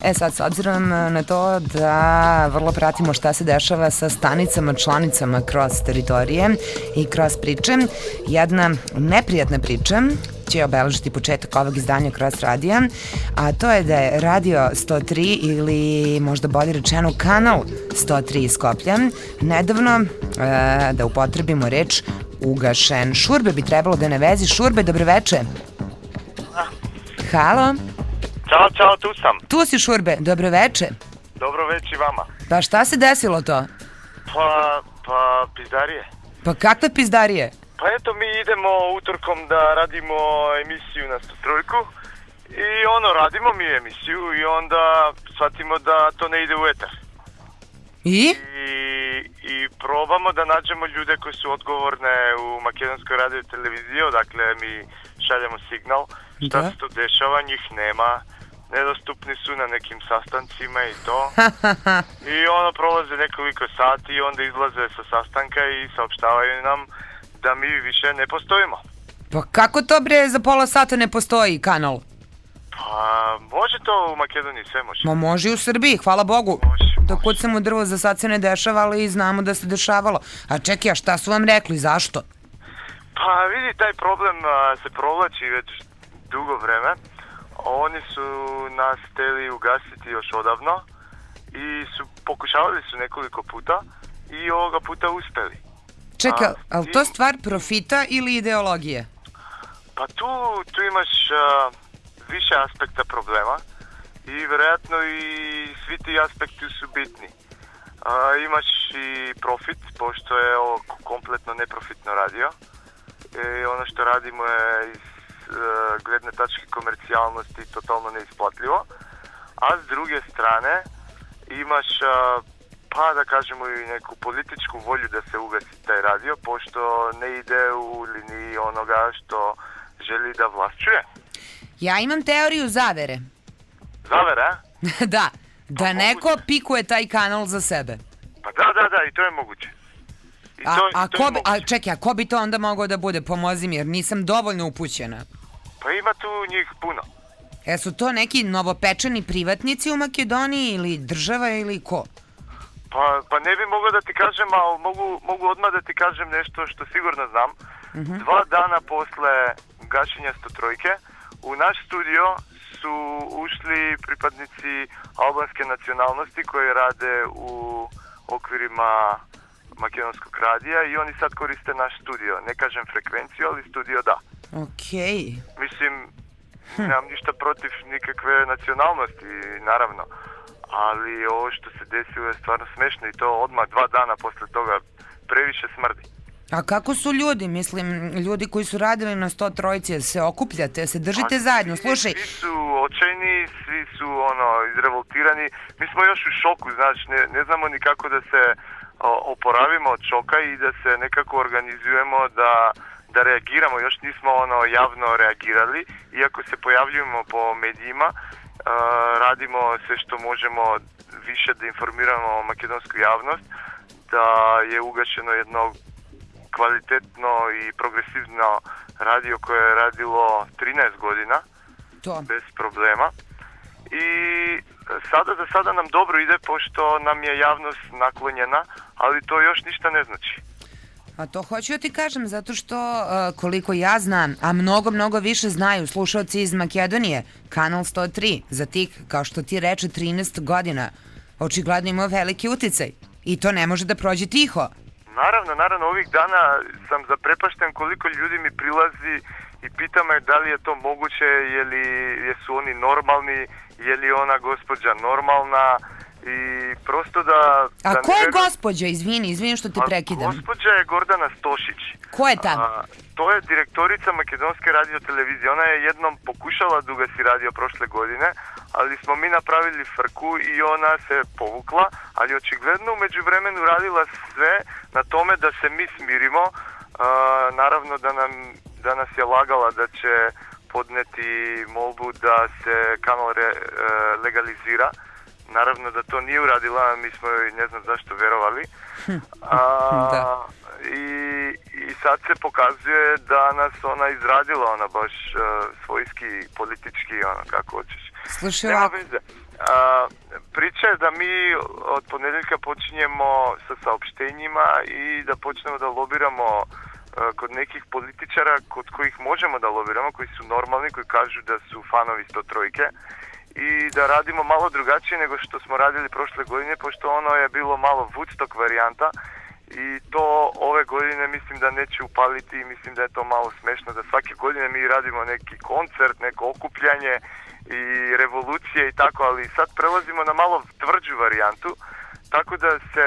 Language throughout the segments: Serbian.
Sad, s obzirom na to da vrlo pratimo šta se dešava sa stanicama, članicama kroz teritorije i kroz priče, jedna neprijatna priča će obeležiti početak ovog izdanja Kroz radija, a to je da je Radio 103 ili možda bolje rečeno Kanal 103 iz Skoplja nedavno, da upotrebimo reč, ugašen. Šurbe bi trebalo da je na vezi. Šurbe, dobroveče. Halo? Ćao, tu sam. Tu si, Šurbe, dobroveče. Dobroveče vama. Pa šta se desilo to? Pa pizdarije. Pa kakve pizdarije? Pa eto, mi idemo utorkom da radimo emisiju na 103 i radimo mi emisiju i onda shvatimo da to ne ide u etar. I probamo da nađemo ljude koji su odgovorne u Makedonskoj radio televiziji, odakle mi šaljemo signal šta se to dešava, njih nema, nedostupni su na nekim sastancima i to. I prolaze nekoliko sati i onda izlaze sa sastanka i saopštavaju nam da mi više ne postojimo. Pa kako to bre za pola sata ne postoji kanal? Pa može to u Makedoniji, sve može. Ma može i u Srbiji, hvala Bogu. Dok kucam u drvo, za sad se ne dešava, ali znamo da se dešavalo. A čekaj, a šta su vam rekli, zašto? Pa vidi, taj problem se provlači već dugo vreme. Oni su nas hteli ugasiti još odavno i pokušavali su nekoliko puta i ovoga puta uspeli. Čekaj, ali to stvar profita ili ideologije? Pa tu imaš više aspekta problema i vjerojatno i svi ti aspekti su bitni. Imaš i profit, pošto je ovo kompletno neprofitno radio. Ono što radimo je iz gledne tačke komercijalnosti totalno neisplatljivo. A s druge strane imaš pa da kažemo i neku političku volju da se ugasi taj radio, pošto ne ide u liniji onoga što želi da vlast čuje. Ja imam teoriju zavere. Zavere, a? Da neko pikuje taj kanal za sebe. Pa da, i to je moguće. Čekaj, a ko bi to onda mogao da bude? Pomozi mi, jer nisam dovoljno upućena. Pa ima tu njih puno. Su to neki novopečeni privatnici u Makedoniji ili država ili ko? Pa ne bi mogao da ti kažem, ali mogu odmah da ti kažem nešto što sigurno znam. 2 dana posle gašenja 103 u naš studio su ušli pripadnici albanske nacionalnosti koji rade u okvirima Makedonskog radija i oni sad koriste naš studio. Ne kažem frekvenciju, ali studio da. Okej. Mislim, nemam ništa protiv nikakve nacionalnosti, naravno. Ali ovo što se desilo je stvarno smešno i to odmah 2 dana posle toga previše smrdi. A kako su ljudi, mislim, ljudi koji su radili na 103, se okupljate, se držite zajedno, slušaj. Svi su očajni, svi su izrevoltirani, mi smo još u šoku, znači ne znamo ni kako da se oporavimo od šoka i da se nekako organizujemo da reagiramo, još nismo javno reagirali, iako se pojavljujemo po medijima, radimo sve što možemo više da informiramo makedonsku javnost, da je ugašeno jedno kvalitetno i progresivno radio koje je radilo 13 godina bez problema i za sada nam dobro ide pošto nam je javnost naklonjena, ali to još ništa ne znači. A to hoću da ti kažem, zato što koliko ja znam, a mnogo više znaju slušalci iz Makedonije, Kanal 103, za tih, kao što ti reče, 13 godina, očigledno ima veliki uticaj i to ne može da prođe tiho. Naravno, ovih dana sam zaprepašten koliko ljudi mi prilazi i pita me da li je to moguće, jesu oni normalni, je li ona gospođa normalna i prosto da... A ko je gospođa? Izvini što te prekidam. Gospođa je Gordana Stošić. Ko je ta? To je direktorica Makedonske radio televizije. Ona je jednom pokušala da ugasi radio prošle godine, ali smo mi napravili frku i ona se povukla, ali očigledno u međuvremenu radila sve na tome da se mi smirimo. Naravno da nas je lagala da će podneti molbu da se kanal legalizira. Naravno da to nije uradila, mi smo joj ne znam zašto verovali. I sad se pokazuje da nas ona izradila, ona baš svojski, politički, kako hoćeš. Slušaj, priča je da mi od ponedjeljka počinjemo sa saopštenjima i da počnemo da lobiramo kod nekih političara kod kojih možemo da lobiramo, koji su normalni, koji kažu da su fanovi 103-ke i da radimo malo drugačije nego što smo radili prošle godine, pošto ono je bilo malo Woodstock varijanta i to ove godine mislim da neće upaliti i mislim da je to malo smešno da svake godine mi radimo neki koncert, neko okupljanje i revolucije i tako, ali sad prelazimo na malo tvrđu varijantu, tako da se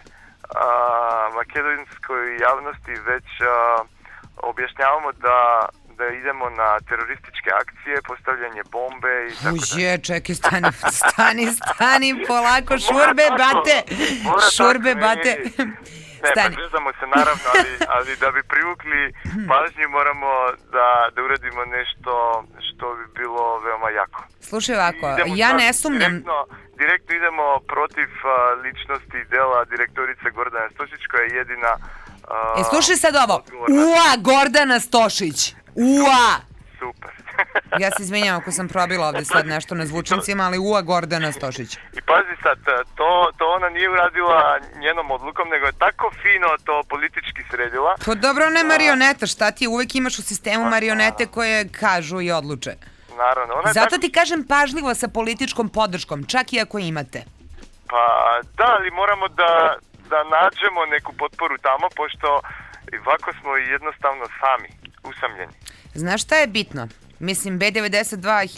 makedonskoj javnosti već objašnjavamo da idemo na terorističke akcije, postavljanje bombe i tako da. Uže, čekaj, stani, polako, šurbe, bate, Ne, pa gledamo se naravno, ali da bi privukli pažnju moramo da uradimo nešto što bi bilo veoma jako. Slušaj ovako, ja ne sumnjam. Direktno idemo protiv ličnosti i dela direktorice Gordane Stošić, koja je jedina slušaj sad ovo, Gordana Stošić, Super. Ja se izvinjam ako sam probila ovde sad nešto na zvučnicima, ali Gordana Stošić. I pazi sad, to ona nije uradila njenom odlukom, nego je tako fino to politički sredila. Pa dobro, ne marioneta, šta ti uvek imaš u sistemu marionete koje kažu i odluče. Naravno. Zato ti kažem pažljivo sa političkom podrškom, čak i ako imate. Pa da, ali moramo da nađemo neku potporu tamo, pošto ovako smo jednostavno sami, usamljeni. Znaš šta je bitno? Mislim, B92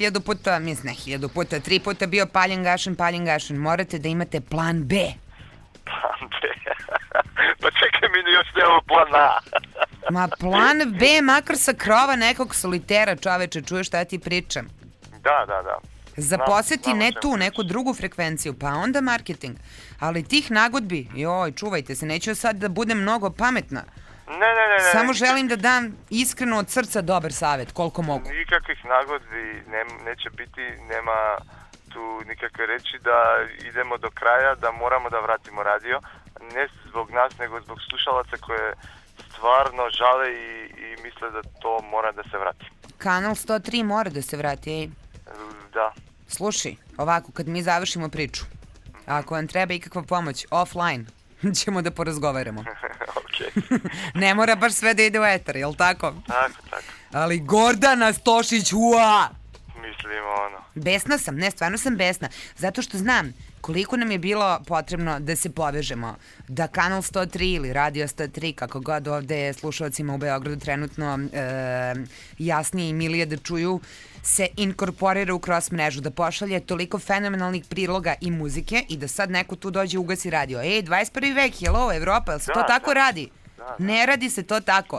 1000 puta, 3 puta bio paljen gašen. Morate da imate plan B. Plan B? Pa čekaj, mi još nemamo plan A. Ma plan B, makar sa krova nekog solitera, čoveče, čuješ šta ja ti pričam? Da. Zaposeti ne tu, neku drugu frekvenciju, pa onda marketing. Ali tih nagodbi, čuvajte se, neću sad da budem mnogo pametna. Ne. Samo želim da dam iskreno od srca dobar savjet, koliko mogu. Nikakvih nagodbi neće biti, nema tu nikakve reči da idemo do kraja, da moramo da vratimo radio. Ne zbog nas, nego zbog slušalaca koje stvarno žale i misle da to mora da se vrati. Kanal 103 mora da se vrati, ej. Da. Slušaj, ovako, kad mi završimo priču, ako vam treba ikakva pomoć offline, ćemo da porazgovaramo. Ne mora baš sve da ide u etar, jel tako? Tako. Ali Gordana Stošić, Mislim Besna sam, stvarno sam besna. Zato što znam koliko nam je bilo potrebno da se povežemo. Da Kanal 103 ili Radio 103, kako god ovde slušalcima u Beogradu trenutno jasnije i milije da čuju, se inkorporira u cross mrežu, da pošalje toliko fenomenalnih priloga i muzike i da sad neko tu dođe ugasi radio. 21. vek, hello, Evropa, jel se to tako radi? Ne radi se to tako.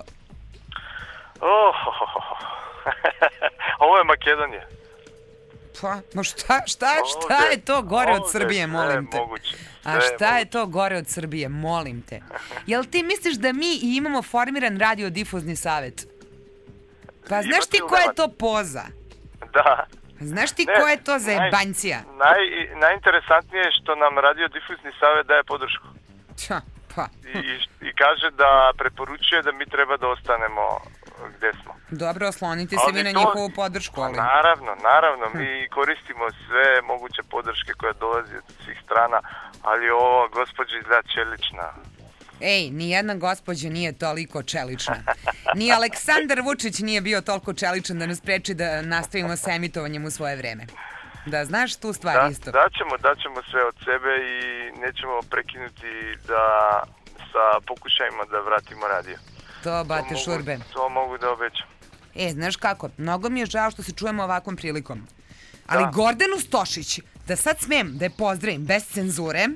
Ovo je Makedonija. Pa, no šta je to gore od Srbije, molim te? A šta je to gore od Srbije, molim te? Jel ti misliš da mi imamo formiran radiodifuzni savet? Pa znaš ti ko je to poza? Da. Znaš ti ko je to zajebancija? Najinteresantnije je što nam radiodifuzni savet daje podršku. Pa. I kaže da preporučuje da mi treba da ostanemo gde smo. Dobro, oslonite se vi na njihovu podršku, ali... Naravno, mi koristimo sve moguće podrške koje dolazi od svih strana, ali ovo gospođa izgleda čelična. Ej, nijedna gospođa nije toliko čelična. Ni Aleksandar Vučić nije bio toliko čeličan da nas preči da nastavimo sa emitovanjem u svoje vreme. Da, znaš tu stvar isto. Daćemo sve od sebe i nećemo prekinuti sa pokušajima da vratimo radio. To bate šurbe. To mogu da obećam. Znaš kako, mnogo mi je žao što se čujemo ovakvom prilikom. Ali Gordanu Stošić, da sad smem da je pozdravim bez cenzure.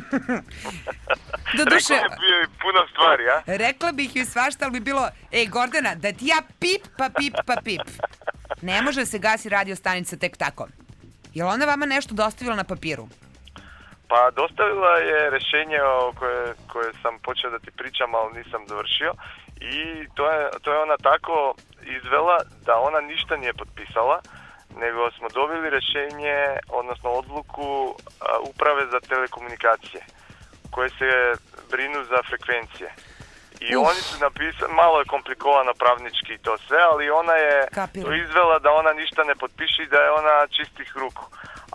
Rekla je bio i puno stvari, a? Rekla bih joj svašta, ali bi bilo, Gordana, da ti ja pip. Ne može se gasi radio stanica tek tako. Je li ona vama nešto dostavila na papiru? Pa dostavila je rešenje koje sam počeo da ti pričam, ali nisam dovršio. I to je ona tako izvela da ona ništa nije potpisala, nego smo dobili rešenje, odnosno odluku uprave za telekomunikacije, koje se brinu za frekvencije. I oni su napisali, malo je komplikovano pravnički to sve, ali ona je to izvela da ona ništa ne potpiše i da je ona čistih ruku.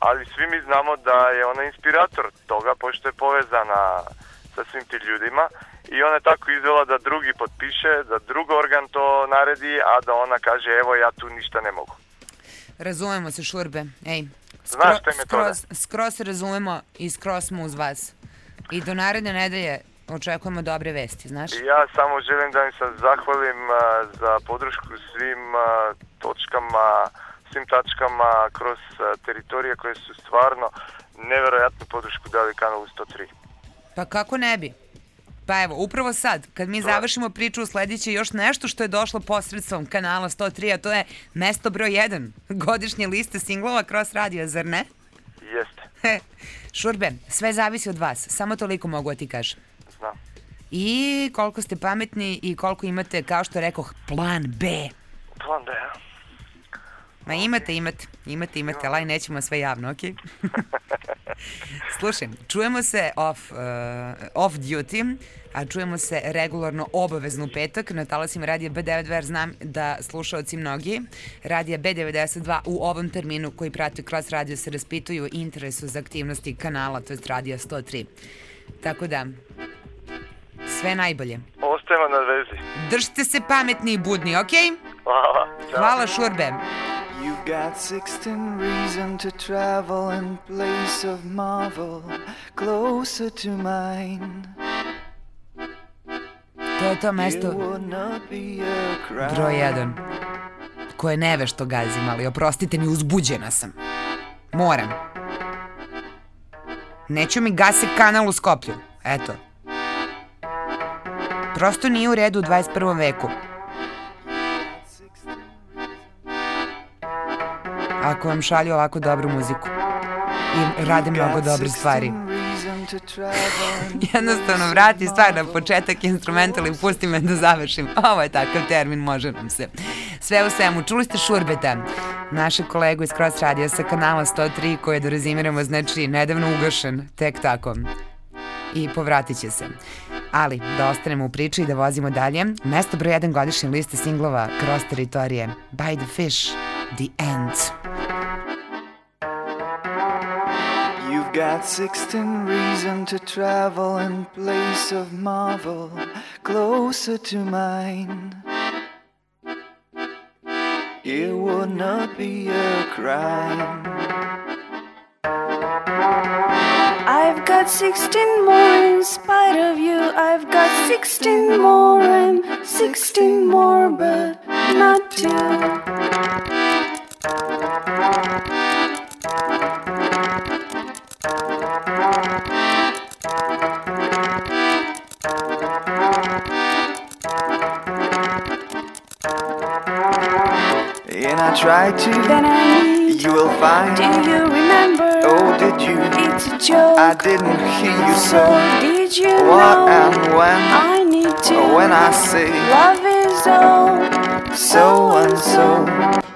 ali svi mi znamo da je ona inspirator toga, pošto je povezana sa svim tim ljudima i ona je tako izvela da drugi potpiše, da drugi organ to naredi, a da ona kaže evo ja tu ništa ne mogu. Razumemo se, Šurbe. Ej, znaš te metode? Skroz se razumemo i skroz smo uz vas. I do naredne nedelje očekujemo dobre vesti, znaš? Ja samo želim da im se zahvalim za podršku svim točkama, svim tačkama kroz teritorije koje su stvarno neverovatnu podršku dali kanalu 103. Pa kako ne bi? Pa evo, upravo sad, kad mi završimo priču, usledit će još nešto što je došlo posredstvom kanala 103, a to je mesto broj 1 godišnje liste singlova Cross Radio, zar ne? Jeste. Šurbe, sve zavisi od vas, samo toliko mogu da ti kažem. Znam. I koliko ste pametni i koliko imate, kao što rekoh, plan B. Plan B, ja. Ma imate, ali nećemo sve javno, okej? Slušaj, čujemo se off duty, a čujemo se regularno obavezno u petak na talasima Radija B92, jer znam da slušaoci mnogi Radija B92 u ovom terminu koji prate Cross Radio se raspituju interesu za aktivnosti kanala, to je Radija 103. Tako da, sve najbolje. Ostajemo na vezi. Držite se pametni i budni, okej? Hvala. Hvala, Šurbe. You've got 16 reasons to travel in place of marvel closer to mine. To je to mesto broj 1 koje nevešto gazim, ali oprostite mi, uzbuđena sam. Moram. Neću mi gase kanal u Skoplju. Eto. Prosto nije u redu u 21. veku. Ako vam šalju ovako dobru muziku i rade mnogo dobre stvari. Jednostavno vrati stvar na početak instrumental i pusti me da završim. Ovo je takav termin, može nam se. Sve u svemu, čuli ste Šurbeta, našeg kolegu iz Cross Radio sa kanala 103 koji je, da rezimiramo, znači nedavno ugašen, tek tako. I povratit će se. Ali, da ostanemo u priči i da vozimo dalje, mesto broj 1 godišnje liste singlova Cross teritorije, By the Fish, The End. You've got 16 reasons to travel in place of marvel closer to mine. It would not be a crime. I've got 16 more in spite of you. I've got 16 more and 16 more, but not two. And I tried to, Then I need, you will find. do you remember? Oh, did you? It's a joke. I didn't hear you So say did you what know? and when. I need to. When I say Love is all so and so.